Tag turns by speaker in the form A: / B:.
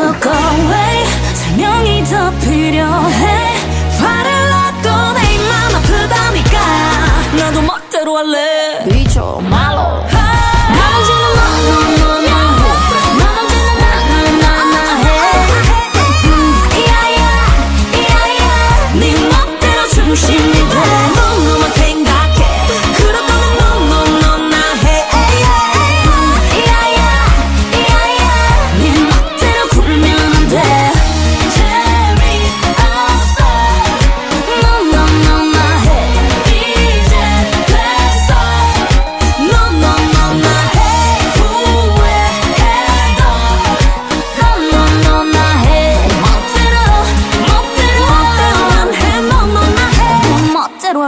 A: go away. 설명이 더 필요해. 화를 놨고 내 맘 아프다니까 나도 멋대로 할래. 비춰